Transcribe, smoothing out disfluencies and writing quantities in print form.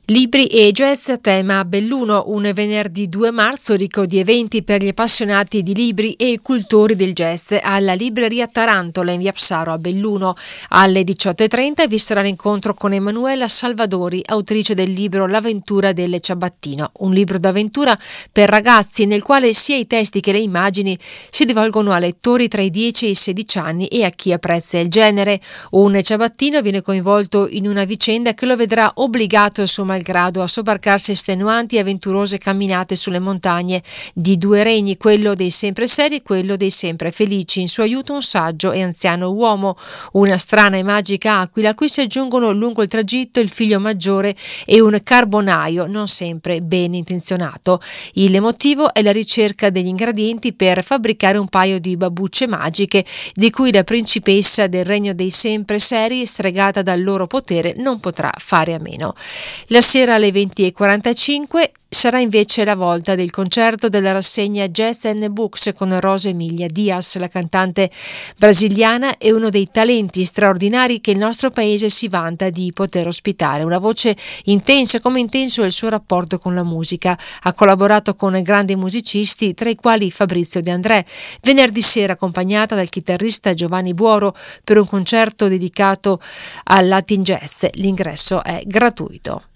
Libri e jazz a tema a Belluno, un venerdì 2 marzo ricco di eventi per gli appassionati di libri e cultori del jazz alla libreria Tarantola in via Psaro a Belluno. Alle 18:30 vi sarà l'incontro con Emanuela Salvadori, autrice del libro L'avventura delle Ciabattino, un libro d'avventura per ragazzi nel quale sia i testi che le immagini si rivolgono a lettori tra i 10 e i 16 anni e a chi apprezza il genere. Un ciabattino viene coinvolto in una vicenda che lo vedrà obbligato a suo malgrado a sobbarcarsi estenuanti e avventurose camminate sulle montagne di due regni, quello dei sempre seri e quello dei sempre felici. In suo aiuto un saggio e anziano uomo, una strana e magica aquila a cui si aggiungono lungo il tragitto il figlio maggiore e un carbonaio non sempre ben intenzionato. Il motivo è la ricerca degli ingredienti per fabbricare un paio di babbucce magiche di cui la principessa del regno dei sempre seri, stregata dal loro potere, non potrà fare a meno. La sera alle 20:45 sarà invece la volta del concerto della rassegna Jazz and Books con Rosa Emilia Diaz, la cantante brasiliana e uno dei talenti straordinari che il nostro paese si vanta di poter ospitare. Una voce intensa, come intenso è il suo rapporto con la musica. Ha collaborato con grandi musicisti, tra i quali Fabrizio De André. Venerdì sera accompagnata dal chitarrista Giovanni Buoro per un concerto dedicato al Latin Jazz. L'ingresso è gratuito.